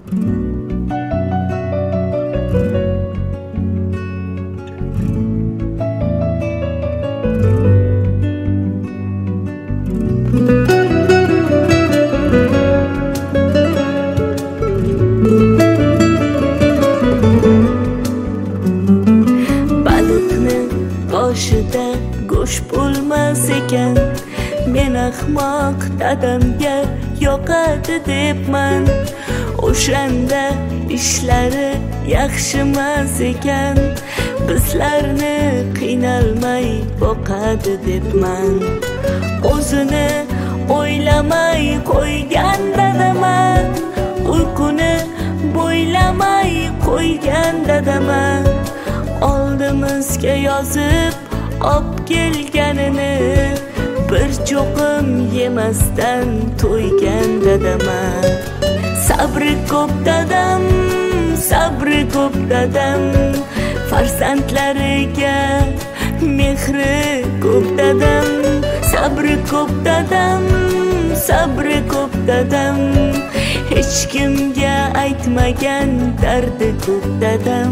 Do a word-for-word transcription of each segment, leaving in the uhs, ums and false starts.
Baliqni boshida go'sht bo'lmas ekan, men ahmoq dadamga yoqadi debman. O'shanda ishlari yaxshimas ekan, bizlarni qiynalmay boqadi debman. O'zini o'ylamay qo'ygan dadaman, uyquni bo'ylamay qo'ygan dadaman. Oldimizga yozib ob kelganini bir cho'qim yemasdan to'ygan dadaman. Sabri ko'p dadam, sabri ko'p dadam, farzandlariga mehri ko'p dadam. Sabri ko'p dadam, sabri ko'p dadam, hech kimga aytmagan dardi ko'p dadam.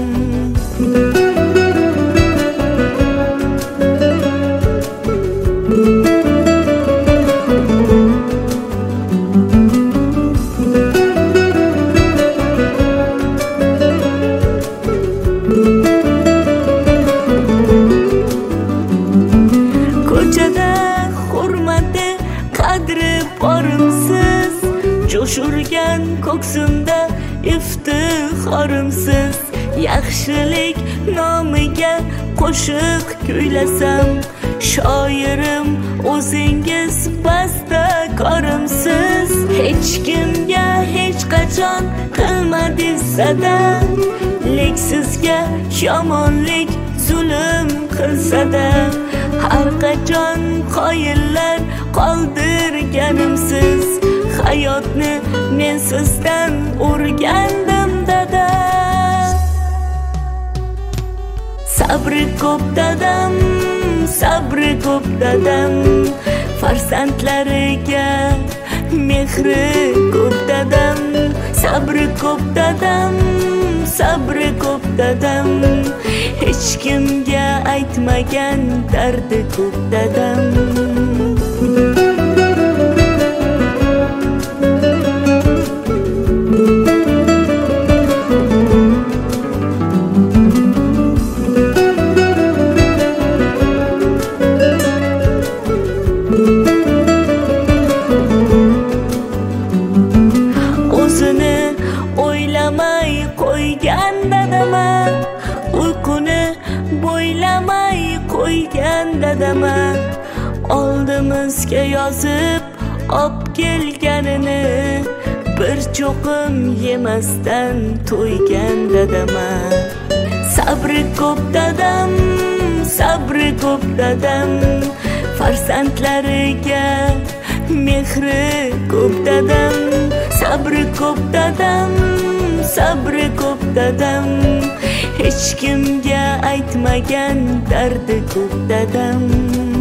Ko'chada hurmati qadri borimsiz, jo'shurgan ko'ksimda iftixorimsiz. Yaxshilik nomiga qo'shiq kuylasam, shoirim o'zingiz bastakorimsiz. Hech kimga hech qachon qilmadingiz sada, lek sizga yomonlik zulm qilsada. Har qachon qoyillar qoldirganimsiz, hayotni men sizdan o'rgandim dada. Sabri ko'p dadam, sabri ko'p dadam, farzandlariga mehri ko'p dadam. Sabri ko'p dadam, sabri ko'p dadam, hech kimga aytmagan dardi ko'p dadam. O'zini o'ylamay qo'ygan dadaman, uyquni bo'ylamay qo'ygan dadaman. Oldimizga yozib ob kelganini bir cho'qim yemasdan to'ygan dadaman. Sabri ko'p dadam, sabri ko'p dadam, farzandlariga mehri ko'p dadam. Sabri ko'p dadam, sabri ko'p dadam, hech kimga aytmagan dardi ko'p dadam.